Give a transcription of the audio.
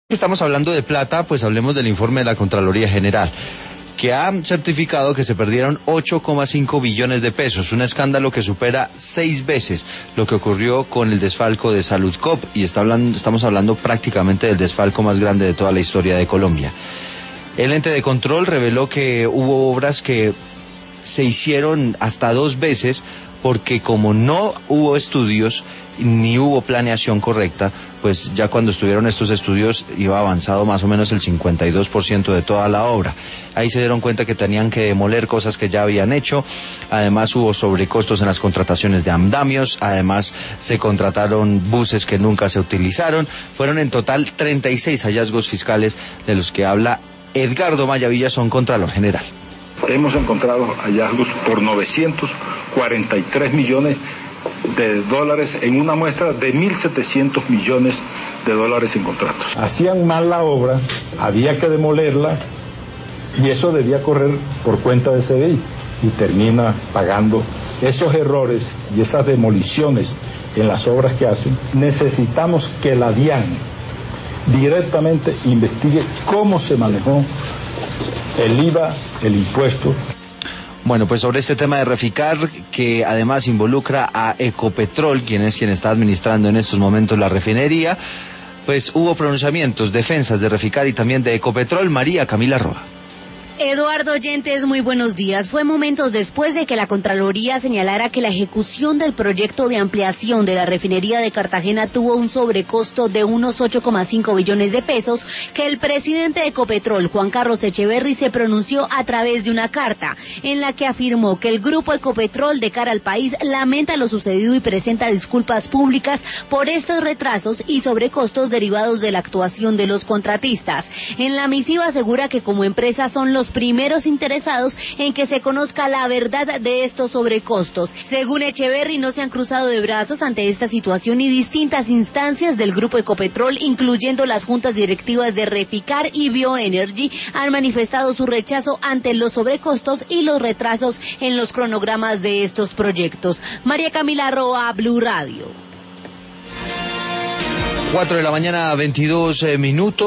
Estamos hablando de plata, pues hablemos del informe de la Contraloría General, que ha certificado que se perdieron 8,5 billones de pesos, un escándalo que supera 6 veces lo que ocurrió con el desfalco de Saludcop, y estamos hablando prácticamente del desfalco más grande de toda la historia de Colombia. El ente de control reveló que hubo obras que se hicieron hasta 2 veces, porque como no hubo estudios ni hubo planeación correcta, pues ya cuando estuvieron estos estudios iba avanzado más o menos el 52% de toda la obra. Ahí se dieron cuenta que tenían que demoler cosas que ya habían hecho. Además hubo sobrecostos en las contrataciones de andamios, además se contrataron buses que nunca se utilizaron. Fueron en total 36 hallazgos fiscales de los que habla Edgardo Maya Villazón, Contralor General. Hemos encontrado hallazgos por 943 millones de dólares en una muestra de 1.700 millones de dólares en contratos. Hacían mal la obra, había que demolerla y eso debía correr por cuenta de CDI y termina pagando esos errores y esas demoliciones en las obras que hacen. Necesitamos que la DIAN directamente investigue cómo se manejó el IVA, el impuesto. Bueno, pues sobre este tema de Reficar, que además involucra a Ecopetrol, quien está administrando en estos momentos la refinería, pues hubo pronunciamientos, defensas de Reficar y también de Ecopetrol. María Camila Roa. Eduardo Oyentes, muy buenos días. Fue momentos después de que la Contraloría señalara que la ejecución del proyecto de ampliación de la refinería de Cartagena tuvo un sobrecosto de unos 8,5 billones de pesos, que el presidente de Ecopetrol, Juan Carlos Echeverry, se pronunció a través de una carta en la que afirmó que el grupo Ecopetrol, de cara al país, lamenta lo sucedido y presenta disculpas públicas por estos retrasos y sobrecostos derivados de la actuación de los contratistas. En la misiva asegura que como empresa son los primeros interesados en que se conozca la verdad de estos sobrecostos. Según Echeverry, no se han cruzado de brazos ante esta situación y distintas instancias del grupo Ecopetrol, incluyendo las juntas directivas de Reficar y Bioenergy, han manifestado su rechazo ante los sobrecostos y los retrasos en los cronogramas de estos proyectos. María Camila Roa, Blue Radio. 4 de la mañana, 22 minutos.